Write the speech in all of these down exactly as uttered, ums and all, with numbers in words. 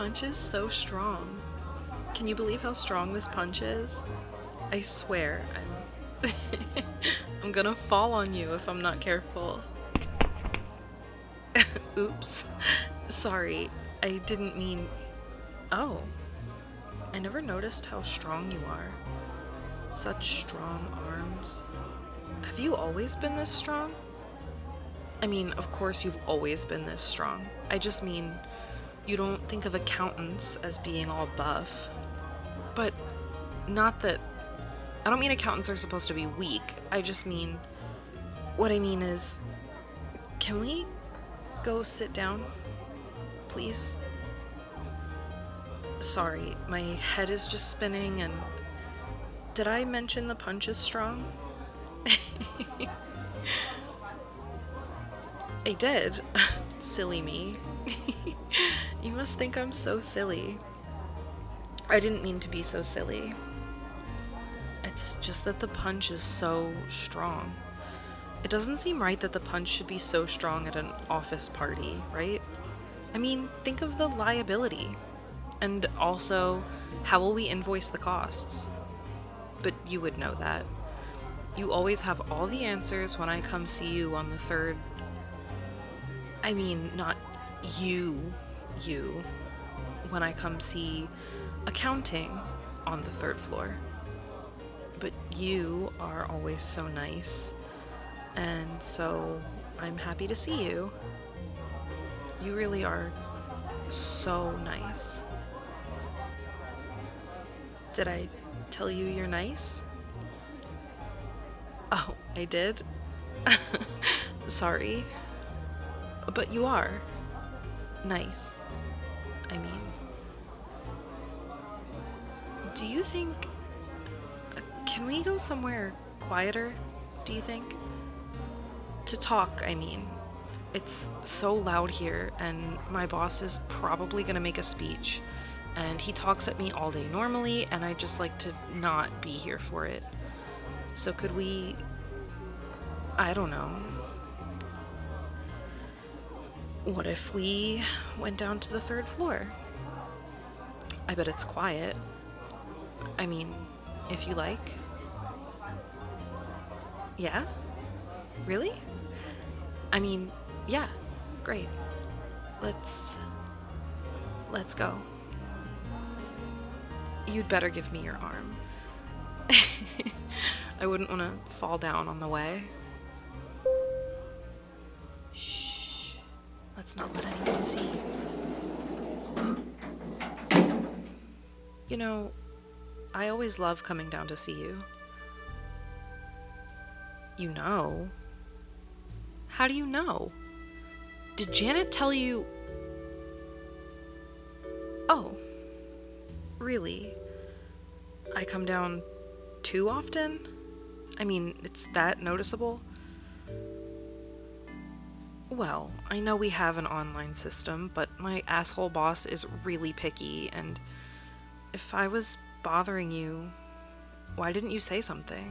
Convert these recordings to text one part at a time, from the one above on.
punch is so strong. Can you believe how strong this punch is? I swear, I'm... I'm gonna fall on you if I'm not careful. Oops. Sorry, I didn't mean... Oh. I never noticed how strong you are. Such strong arms. Have you always been this strong? I mean, of course you've always been this strong. I just mean, you don't think of accountants as being all buff. But not that... I don't mean accountants are supposed to be weak. I just mean... What I mean is... Can we go sit down? Please? Sorry, my head is just spinning and... Did I mention the punch is strong? I did. Silly me. You must think I'm so silly. I didn't mean to be so silly. It's just that the punch is so strong. It doesn't seem right that the punch should be so strong at an office party, right? I mean, think of the liability. And also, how will we invoice the costs? But you would know that. You always have all the answers when I come see you on the third... I mean, not you, you. When I come see accounting on the third floor. But you are always so nice. And so I'm happy to see you. You really are so nice. Did I tell you you're nice? Oh, I did? Sorry. But you are nice. I mean, do you think... Can we go somewhere quieter, do you think? To talk, I mean. It's so loud here, and my boss is probably gonna make a speech. And he talks at me all day normally, and I just like to not be here for it. So could we... I don't know. What if we went down to the third floor? I bet it's quiet. I mean, if you like. Yeah? Really? I mean, yeah. Great. Let's... Let's go. You'd better give me your arm. I wouldn't want to fall down on the way. Shh. Let's not let anyone see. You know, I always love coming down to see you. You know? How do you know? Did Janet tell you... Oh. Really? I come down too often? I mean, it's that noticeable? Well, I know we have an online system, but my asshole boss is really picky, and if I was bothering you, why didn't you say something?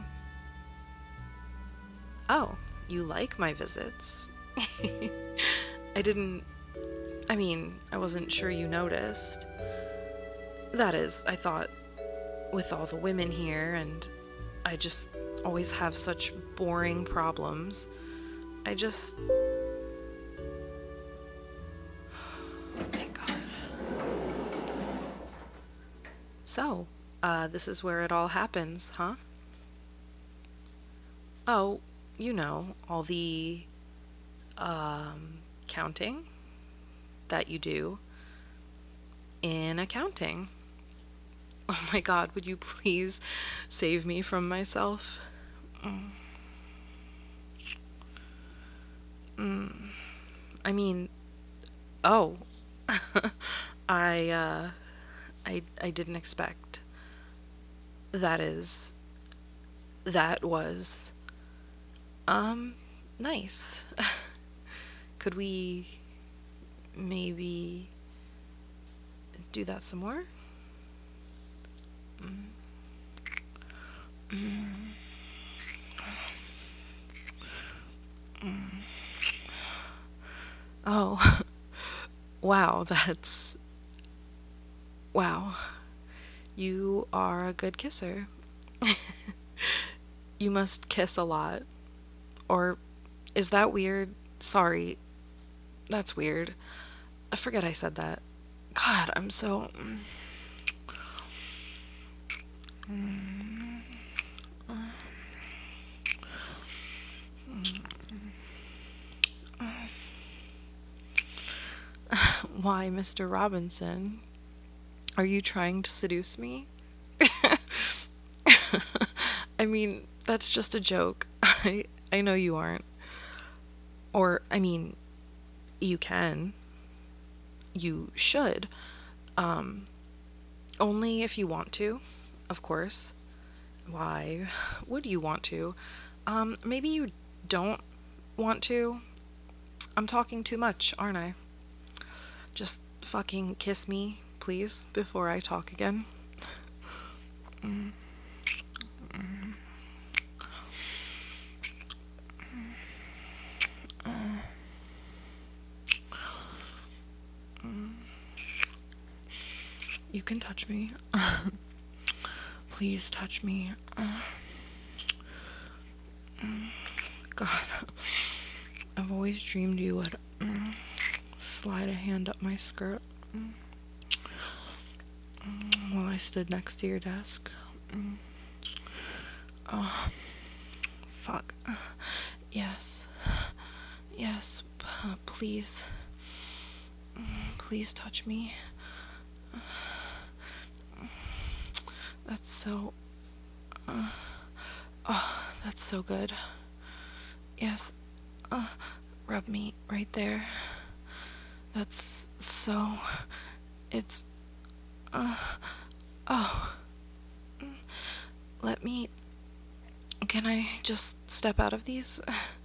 Oh, you like my visits? I didn't... I mean, I wasn't sure you noticed. That is, I thought, with all the women here, and I just always have such boring problems, I just... Thank God. So, uh, this is where it all happens, huh? Oh, you know, all the, um, counting that you do in accounting. Oh my God, would you please save me from myself? Mm. Mm. I mean, oh, I, uh, I, I didn't expect. That is, that was, um, nice. Could we maybe do that some more? Mm. Mm. Mm. Oh, wow, that's Wow. You are a good kisser. You must kiss a lot. Or is that weird? Sorry. That's weird. I forget I said that. God, I'm so... Why, Mister Robinson? Are you trying to seduce me? I mean, that's just a joke. I I know you aren't. Or, I mean, you can. You should. Um, only if you want to, of course. Why would you want to? Um, maybe you don't want to. I'm talking too much, aren't I? Just fucking kiss me, please, before I talk again. Mm. Mm. Uh. Mm. You can touch me. Please touch me. Uh. Mm. God, I've always dreamed you would mm, slide a hand up my skirt mm, mm, while I stood next to your desk. Mm. Oh, fuck. Yes. Yes, uh, please. Please touch me. That's so... Uh, oh, that's so good. Yes. Uh, rub me right there. That's so... It's... Uh, oh. Let me... Can I just step out of these?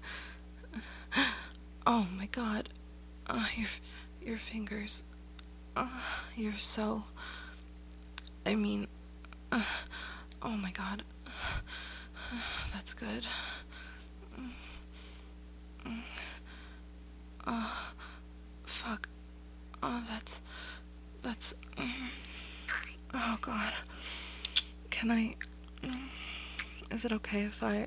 Oh my god. Uh, your, your fingers. Uh, you're so... I mean... Uh, oh my god. That's good. Oh, fuck. Oh, that's... That's... Oh god. Can I... Is it okay if I...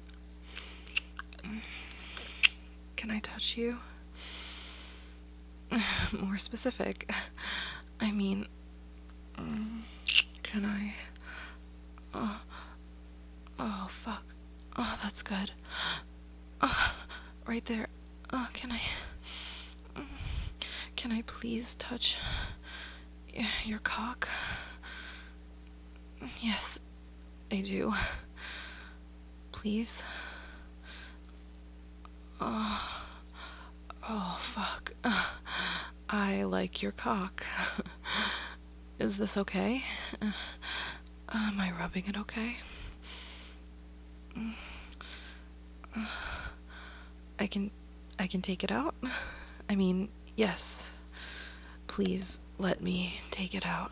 Can I touch you? More specific. I mean... Can I... Oh, oh fuck. Oh, that's good. Oh, right there. Oh, can I... Can I please touch your cock? Yes, I do. Please. Oh, oh fuck. I like your cock. Is this okay? Uh, am I rubbing it okay? Uh, I can, I can take it out? I mean, yes. Please let me take it out.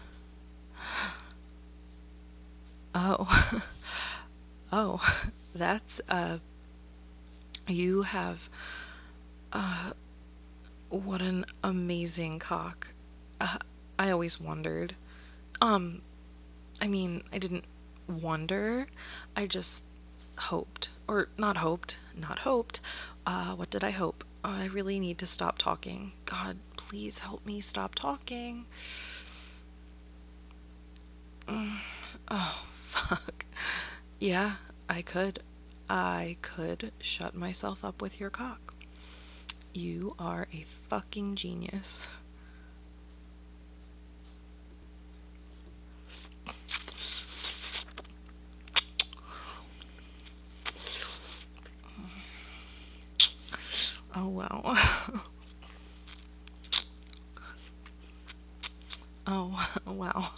Oh. Oh, that's, uh, you have, uh, what an amazing cock. Uh, I always wondered. Um, I mean, I didn't wonder, I just hoped. Or, not hoped, not hoped. Uh, what did I hope? I really need to stop talking. God, please help me stop talking. Mm. Oh, fuck. Yeah, I could. I could shut myself up with your cock. You are a fucking genius. Oh, wow. Oh, wow.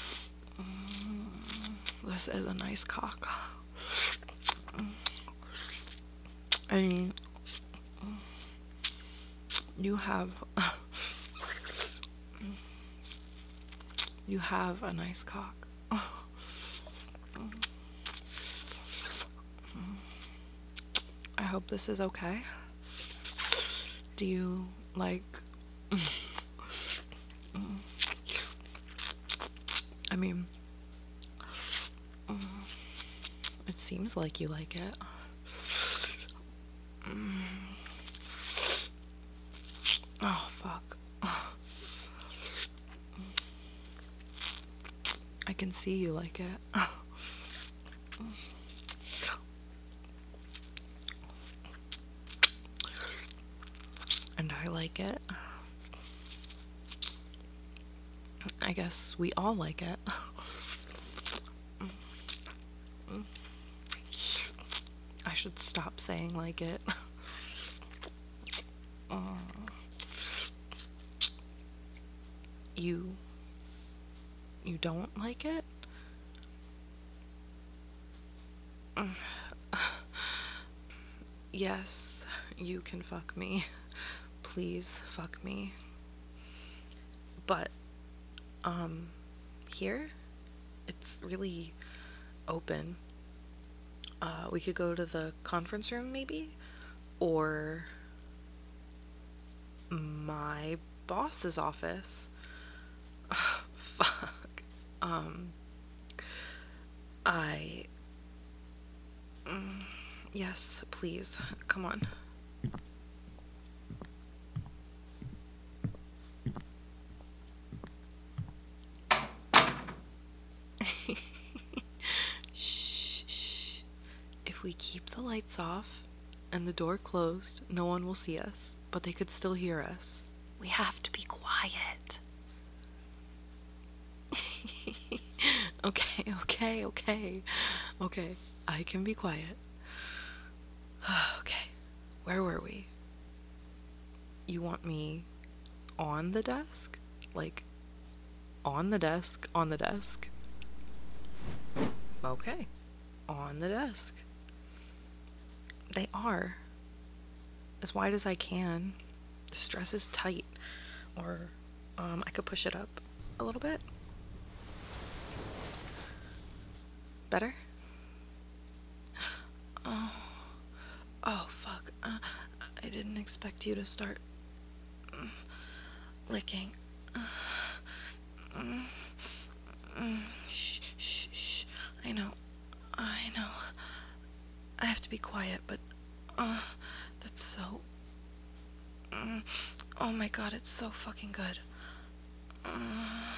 This is a nice cock. I mean, you have... You have a nice cock. I hope this is okay. Do you like... mean, mm, it seems like you like it. Mm. Oh, fuck. I can see you like it. And I like it. I guess we all like it. I should stop saying like it. Uh, you you don't like it? Yes, you can fuck me. Please fuck me. But um here it's really open. Uh we could go to the conference room maybe, or my boss's office. Fuck. Um I mm, yes, please. Come on. Shh, shh. If we keep the lights off and the door closed, no one will see us, but they could still hear us. We have to be quiet. Okay, okay, okay. Okay, I can be quiet. Okay, where were we? You want me on the desk? Like, on the desk, on the desk? Okay, on the desk. They are. As wide as I can. The stress is tight. Or, um, I could push it up a little bit. Better? Oh, oh fuck. Uh, I didn't expect you to start mm, licking. Uh, mm, mm, shh, shh, shh. I know. I know. I have to be quiet, but uh, that's so. Mm, oh my god, it's so fucking good. Uh,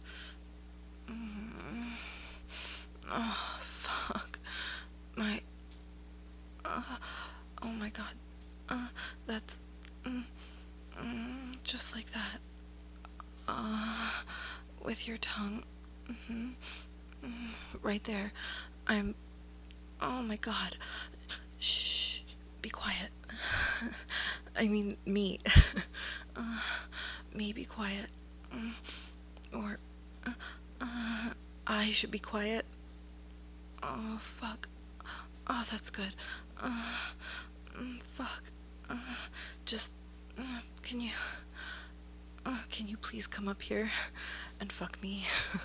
mm, oh fuck. My. Uh, oh my god. Uh, that's. Mm, mm, just like that. Uh, with your tongue. Mm-hmm. Mm, right there. I'm. Oh my god. Shh. Be quiet. I mean, me. uh, me be quiet. Mm, or. Uh, uh, I should be quiet. Oh, fuck. Oh, that's good. Uh, mm, fuck. Uh, just. Uh, can you. Uh, can you please come up here and fuck me?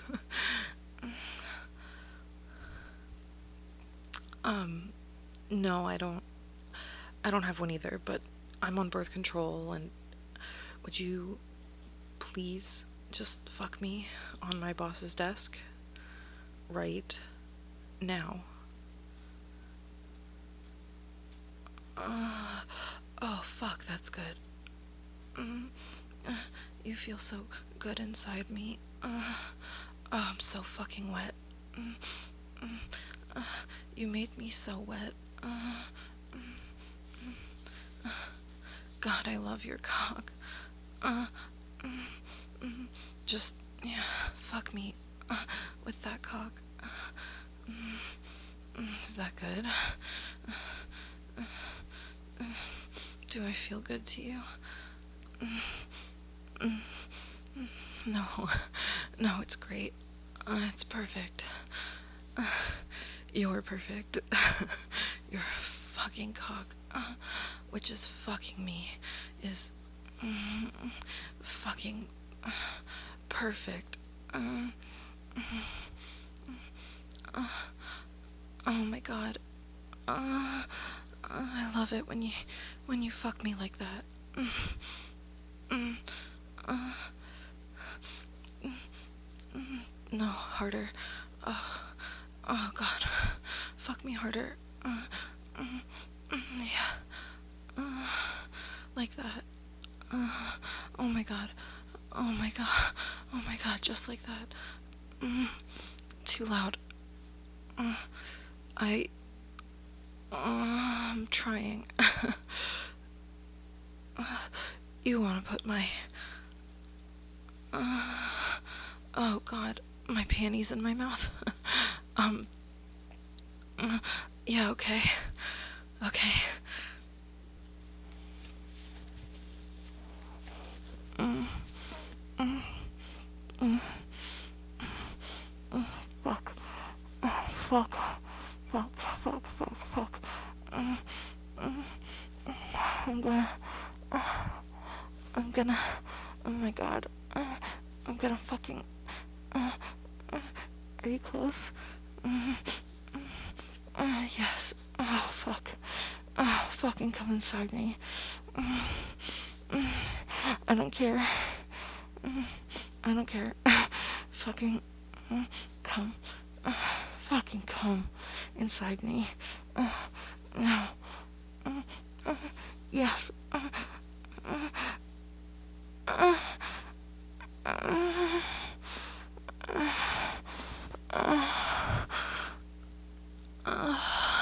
um, no, I don't. I don't have one either, but I'm on birth control, and would you please just fuck me on my boss's desk right now? Uh, oh, fuck, that's good. Mm, uh, you feel so good inside me. Uh, oh, I'm so fucking wet. Mm, mm, uh, you made me so wet. Uh, mm, uh, God, I love your cock. Uh, mm, mm, just, yeah, fuck me uh, with that cock. Uh, mm, mm, is that good? Uh, uh, uh, do I feel good to you? Mm, mm, mm, no, no, it's great. Uh, it's perfect. Uh, you're perfect. Your fucking cock, uh, which is fucking me, is mm, fucking uh, perfect. Uh, uh, oh my god. Uh, I love it when you when you fuck me like that. Mm, mm, uh, mm, mm, No, harder. Oh, oh God. Fuck me harder. Uh, mm, mm, yeah. Uh, like that. Uh, oh my God. Oh my God. Oh my God. Just like that. Mm, too loud. Uh, I. Uh, I'm trying. uh, you want to put my. Uh, oh God. My panties in my mouth. um. Uh, yeah, okay. Okay. Mm, mm, mm, mm, fuck. Oh, fuck. Fuck, fuck, fuck, fuck. Mm, mm, I'm gonna. I'm gonna. Oh my God. Uh, I'm gonna fucking. Uh, uh, are you close? Mm, uh, yes. Oh, fuck. Oh, fucking come inside me. Mm, mm, I don't care. Mm, I don't care. Fucking. Mm, come. Uh, fucking come inside me. Uh, no. Uh, uh, yes. Uh, uh, uh, uh, uh, uh,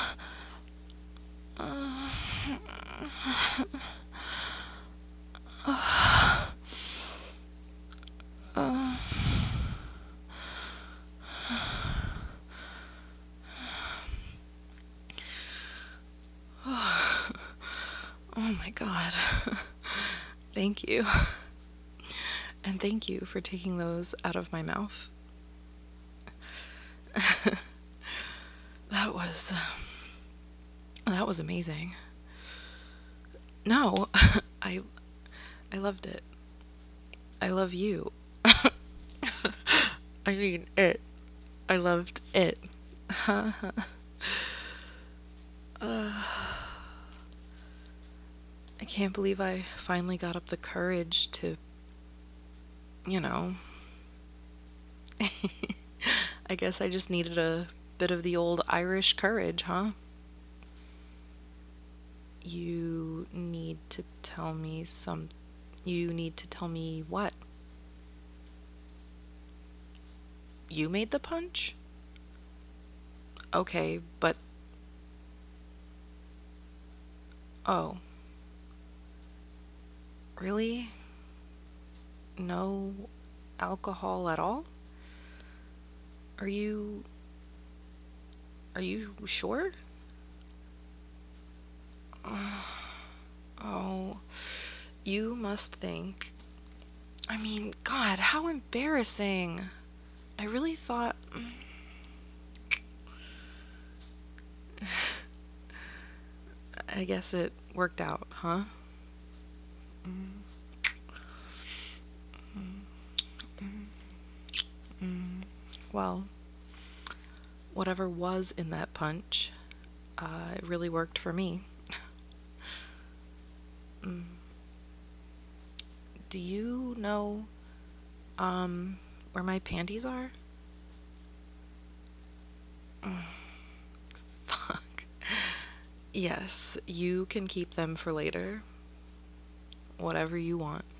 uh, oh my God. Thank you. And thank you for taking those out of my mouth. That was. Uh, that was amazing. No, I. I loved it. I love you. I mean, it. I loved it. uh, I can't believe I finally got up the courage to, you know. I guess I just needed a bit of the old Irish courage, huh? You need to tell me some. You need to tell me what? You made the punch? Okay, but. Oh. Really? No alcohol at all? Are you. Are you sure? Oh. You must think. I mean, God, how embarrassing. I really thought. I guess it worked out, huh? Mm. Mm. Mm. Well, whatever was in that punch, uh, it really worked for me. mm. Do you know, um, where my panties are? Mm. Fuck. Yes, you can keep them for later. Whatever you want.